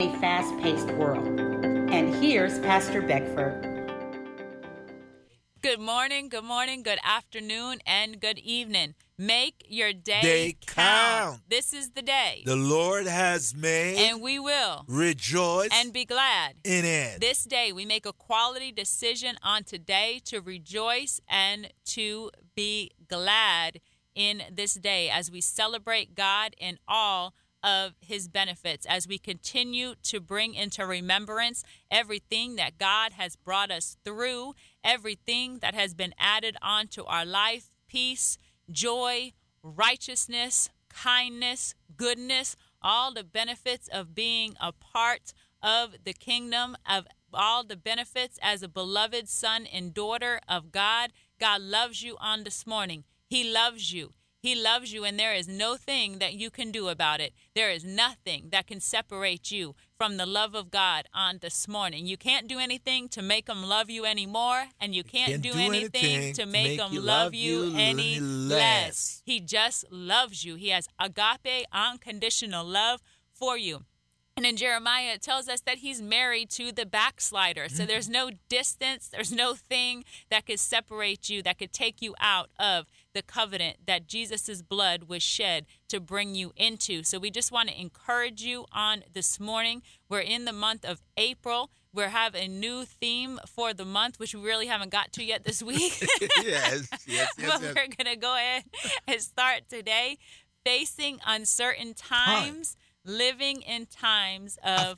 a fast-paced world. And here's Pastor Beckford. Good morning, good afternoon, and good evening. Make your day count. This is the day The Lord has made, and we will rejoice and be glad in it. This day, we make a quality decision on today to rejoice and to be glad in this day as we celebrate God in all of his benefits, as we continue to bring into remembrance everything that God has brought us through, everything that has been added onto our life, peace, joy, righteousness, kindness, goodness, all the benefits of being a part of the kingdom, of all the benefits as a beloved son and daughter of God. God loves you on this morning. He loves you. He loves you, and there is no thing that you can do about it. There is nothing that can separate you from the love of God on this morning. You can't do anything to make him love you anymore, and you can't do anything to make him love you any less. He just loves you. He has agape, unconditional love for you. And in Jeremiah, it tells us that he's married to the backslider. So there's no distance, there's no thing that could separate you, that could take you out of the covenant that Jesus' blood was shed to bring you into. So we just want to encourage you on this morning. We're in the month of April. We have a new theme for the month, which we really haven't got to yet this week. yes. But we're going to go ahead and start today. Facing uncertain times. Living in times of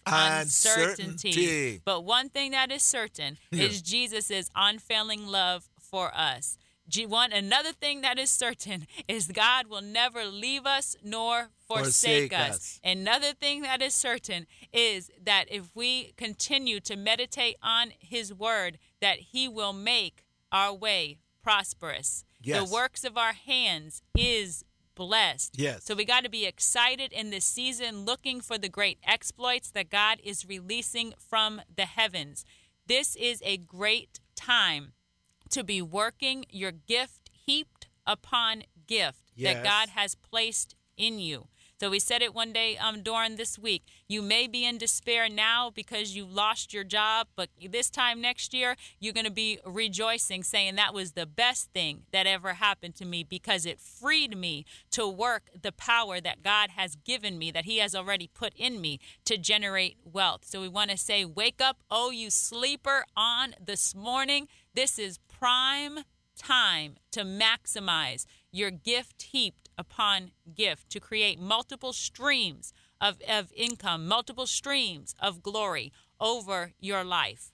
uncertainty. But one thing that is certain is Jesus' unfailing love for us. Another thing that is certain is God will never leave us nor forsake us. Another thing that is certain is that if we continue to meditate on his word, that he will make our way prosperous. Yes. The works of our hands is blessed. Yes. So we got to be excited in this season, looking for the great exploits that God is releasing from the heavens. This is a great time to be working your gift heaped upon gift that God has placed in you. So we said it one day during this week. You may be in despair now because you lost your job, but this time next year, you're going to be rejoicing, saying that was the best thing that ever happened to me because it freed me to work the power that God has given me, that he has already put in me to generate wealth. So we want to say, wake up, oh, you sleeper, on this morning. This is prime time to maximize your gift heaped upon gift, to create multiple streams of income, multiple streams of glory over your life.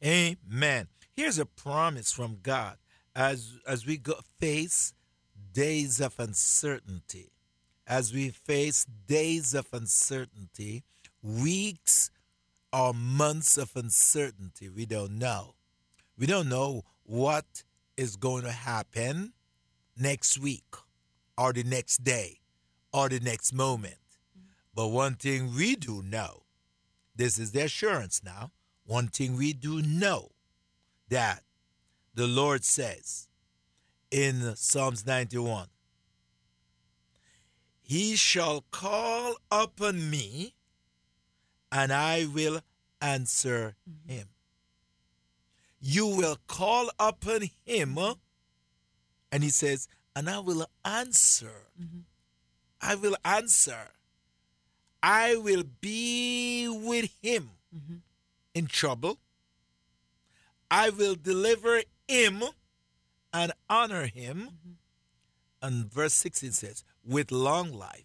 Amen. Here's a promise from God as we face days of uncertainty. As we face days of uncertainty, weeks or months of uncertainty, we don't know. We don't know what is going to happen next week or the next day or the next moment. But one thing we do know, this is the assurance now, one thing we do know, that the Lord says in Psalms 91, he shall call upon me and I will answer him. You will call upon him, and he says, and I will answer. I will answer. I will be with him in trouble. I will deliver him and honor him. And verse 16 says, with long life,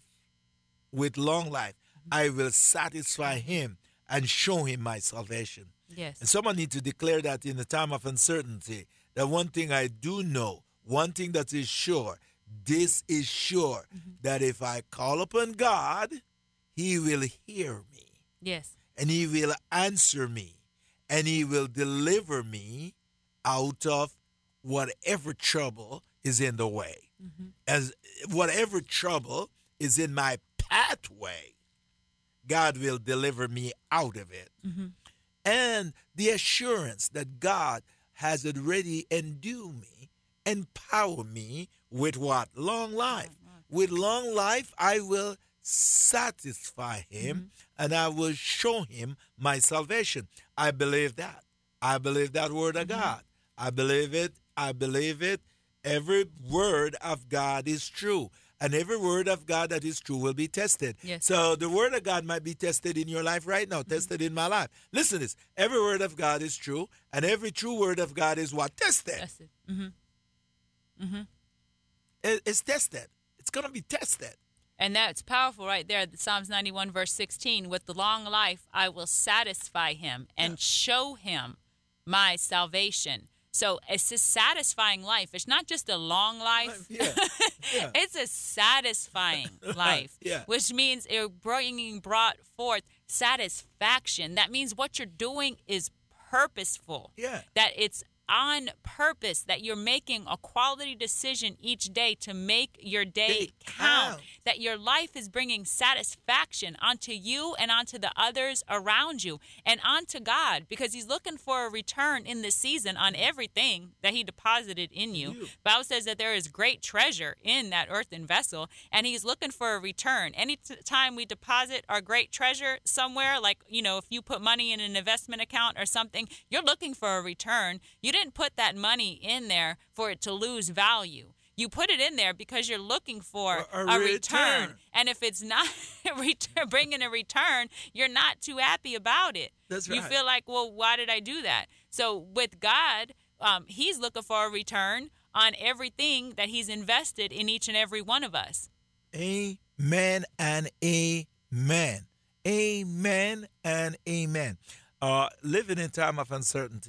I will satisfy him and show him my salvation. Yes. And someone needs to declare that in the time of uncertainty, that one thing I do know, one thing that is sure, this is sure, that if I call upon God, he will hear me. Yes. And he will answer me. And he will deliver me out of whatever trouble is in the way. As whatever trouble is in my pathway, God will deliver me out of it. And the assurance that God has already endued me, empower me with what? Long life. With long life, I will satisfy him, and I will show him my salvation. I believe that. I believe that word of God. I believe it. I believe it. Every word of God is true. And every word of God that is true will be tested. Yes. So the word of God might be tested in your life right now, tested in my life. Listen to this. Every word of God is true, and every true word of God is what? Tested. Tested. It's tested. It's going to be tested. And that's powerful right there. Psalms 91, verse 16. With the long life, I will satisfy him and show him my salvation. So it's a satisfying life. It's not just a long life. Yeah. Yeah. It's a satisfying life, Yeah. which means it's brought forth satisfaction. That means what you're doing is purposeful. Yeah. That it's on purpose, that you're making a quality decision each day to make your day count, that your life is bringing satisfaction onto you and onto the others around you and onto God, because he's looking for a return in this season on everything that he deposited in you. Bible says that there is great treasure in that earthen vessel, and he's looking for a return. Any time we deposit our great treasure somewhere, like, if you put money in an investment account or something, you're looking for a return. You didn't put that money in there for it to lose value. You put it in there because you're looking for a return. And if it's not bringing a return, you're not too happy about it. That's right. You feel like, well, why did I do that? So with God, he's looking for a return on everything that he's invested in each and every one of us. Amen and amen. Amen and amen. Living in time of uncertainty,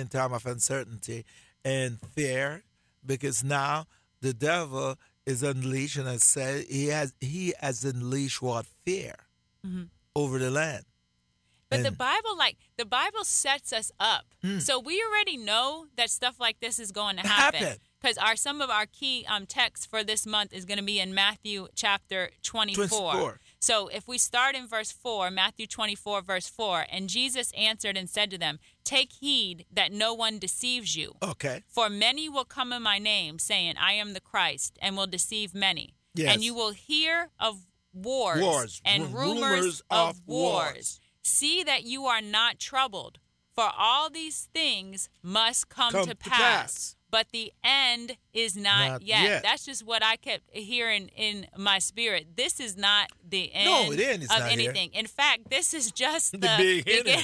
and fear, because now the devil is unleashed, and I said he has unleashed what? Fear over the land. But the Bible sets us up. So we already know that stuff like this is going to happen. Because some of our key texts for this month is going to be in Matthew chapter 24. So if we start in verse 4, Matthew 24, verse 4, and Jesus answered and said to them, take heed that no one deceives you. Okay. For many will come in my name, saying, I am the Christ, and will deceive many. Yes. And you will hear of wars and rumors of wars. See that you are not troubled, for all these things must come to pass. But the end is not yet. That's just what I kept hearing in my spirit. This is not the end of anything. In fact, this is just the beginning.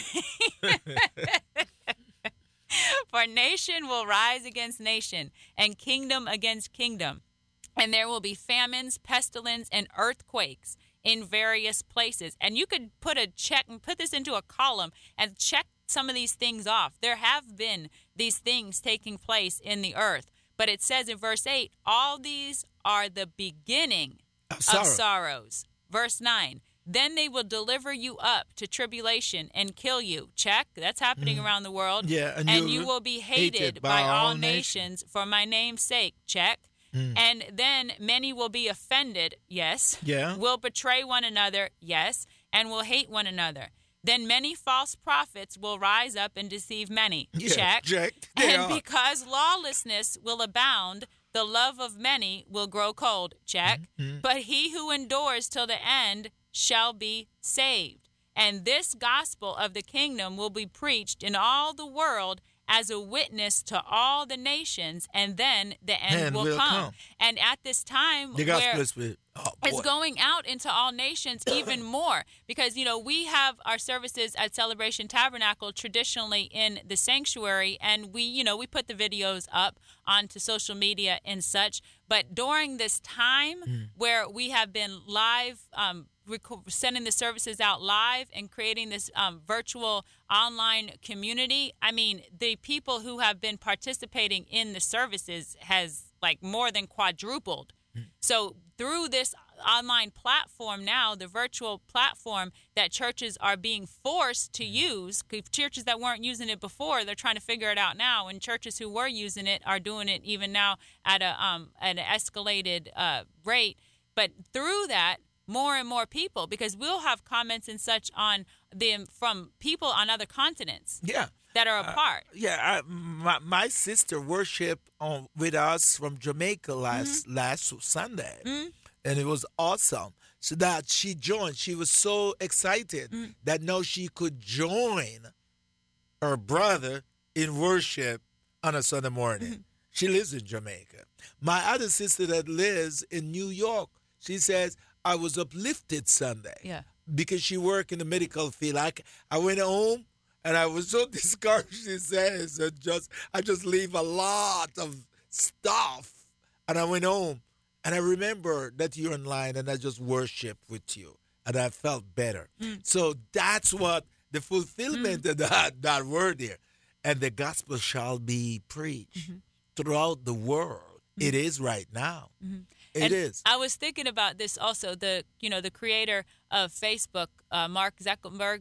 For nation will rise against nation, and kingdom against kingdom. And there will be famines, pestilence, and earthquakes in various places. And you could put this into a column and check some of these things off. There have been these things taking place in the earth. But it says in verse 8, all these are the beginning of sorrows. Verse 9, then they will deliver you up to tribulation and kill you. Check. That's happening around the world. Yeah, and you will be hated by all nations for my name's sake. Check. And then many will be offended. Yes. Yeah. Will betray one another. Yes. And will hate one another. Then many false prophets will rise up and deceive many. Yeah, check. And because lawlessness will abound, the love of many will grow cold. Check. But he who endures till the end shall be saved. And this gospel of the kingdom will be preached in all the world as a witness to all the nations, and then the end will come. And at this time, the gospel it's going out into all nations even more, because we have our services at Celebration Tabernacle traditionally in the sanctuary, and we put the videos up onto social media and such. But during this time where we have been live, sending the services out live and creating this virtual online community, I mean, the people who have been participating in the services has more than quadrupled. So through this online platform now, the virtual platform that churches are being forced to use, churches that weren't using it before, they're trying to figure it out now, and churches who were using it are doing it even now at an escalated rate. But through that, more and more people, because we'll have comments and such on them from people on other continents. Yeah. That are apart. My sister worshiped with us from Jamaica last Sunday, and it was awesome. So that she joined. She was so excited that now she could join her brother in worship on a Sunday morning. She lives in Jamaica. My other sister that lives in New York, she says, I was uplifted Sunday. Yeah. Because she worked in the medical field. I went home and I was so discouraged, she says, I just leave a lot of stuff. And I went home and I remember that you're online and I just worshiped with you and I felt better. So that's what the fulfillment of that word here. And the gospel shall be preached throughout the world. It is right now. It is. I was thinking about this also. The creator of Facebook, Mark Zuckerberg.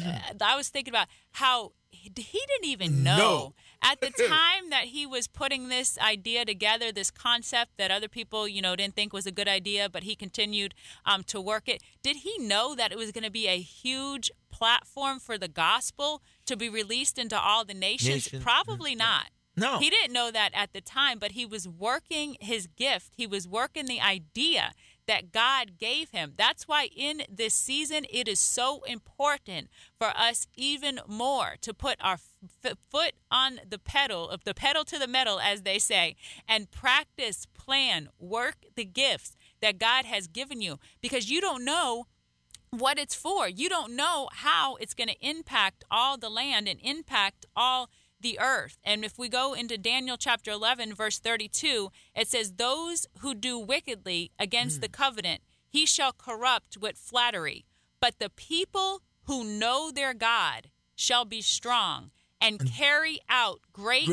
I was thinking about how he didn't even know at the time that he was putting this idea together, this concept that other people didn't think was a good idea, but he continued to work it. Did he know that it was going to be a huge platform for the gospel to be released into all the nations? Probably not. No. He didn't know that at the time, but he was working his gift. He was working the idea that God gave him. That's why in this season, it is so important for us even more to put our foot on the pedal to the metal, as they say, and practice, plan, work the gifts that God has given you, because you don't know what it's for. You don't know how it's going to impact all the land and impact all the earth. And if we go into Daniel chapter 11, verse 32, it says, those who do wickedly against the covenant, he shall corrupt with flattery. But the people who know their God shall be strong and carry out great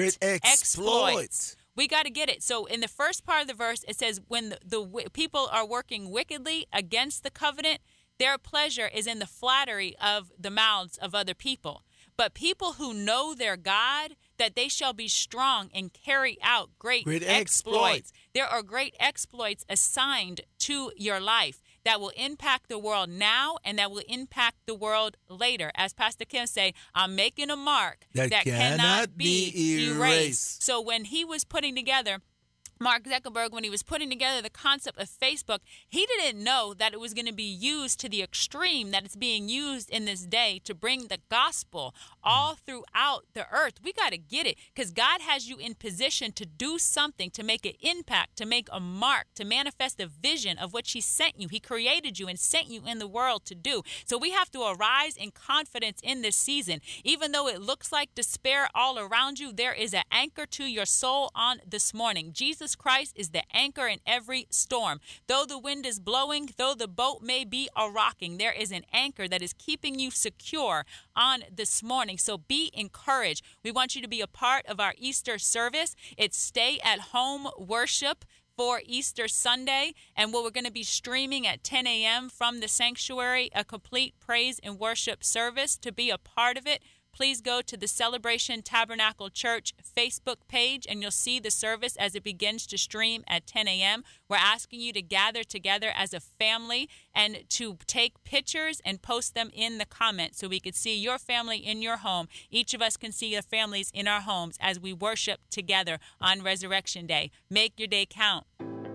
exploits. We got to get it. So in the first part of the verse, it says, when the people are working wickedly against the covenant, their pleasure is in the flattery of the mouths of other people. But people who know their God, that they shall be strong and carry out great exploits. There are great exploits assigned to your life that will impact the world now and that will impact the world later. As Pastor Kim say, I'm making a mark that cannot be erased. So when he was putting together, Mark Zuckerberg, when he was putting together the concept of Facebook, he didn't know that it was going to be used to the extreme that it's being used in this day to bring the gospel all throughout the earth. We got to get it, because God has you in position to do something, to make an impact, to make a mark, to manifest the vision of which he sent you. He created you and sent you in the world to do. So we have to arise in confidence in this season. Even though it looks like despair all around you, there is an anchor to your soul on this morning. Jesus Christ is the anchor in every storm. Though the wind is blowing, though the boat may be a-rocking, there is an anchor that is keeping you secure on this morning. So be encouraged. We want you to be a part of our Easter service. It's stay at home worship for Easter Sunday, and what we're going to be streaming at 10 a.m. from the sanctuary, a complete praise and worship service. To be a part of it, please go to the Celebration Tabernacle Church Facebook page, and you'll see the service as it begins to stream at 10 a.m. We're asking you to gather together as a family and to take pictures and post them in the comments so we could see your family in your home. Each of us can see your families in our homes as we worship together on Resurrection Day. Make your day count.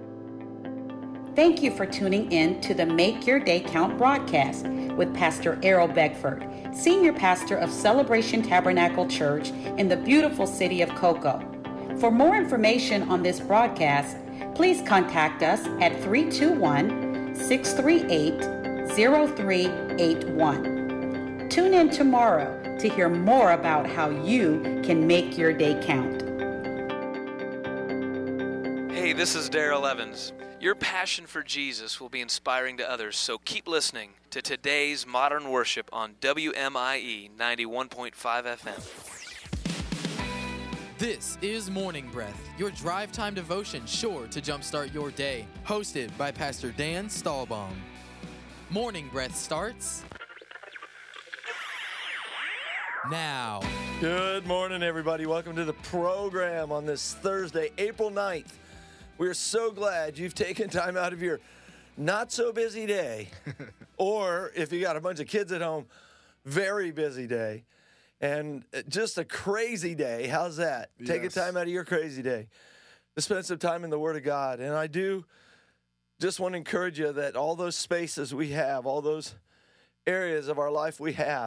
Thank you for tuning in to the Make Your Day Count broadcast with Pastor Errol Beckford, Senior Pastor of Celebration Tabernacle Church in the beautiful city of Cocoa. For more information on this broadcast, please contact us at 321-638-0381. Tune in tomorrow to hear more about how you can make your day count. Hey, this is Daryl Evans. Your passion for Jesus will be inspiring to others, so keep listening to today's Modern Worship on WMIE 91.5 FM. This is Morning Breath, your drive time devotion sure to jumpstart your day, hosted by Pastor Dan Stahlbaum. Morning Breath starts now. Good morning, everybody. Welcome to the program on this Thursday, April 9th. We're so glad you've taken time out of your not-so-busy day, or if you got a bunch of kids at home, very busy day, and just a crazy day. How's that? Yes. Taking time out of your crazy day to spend some time in the Word of God. And I do just want to encourage you that all those spaces we have, all those areas of our life we have,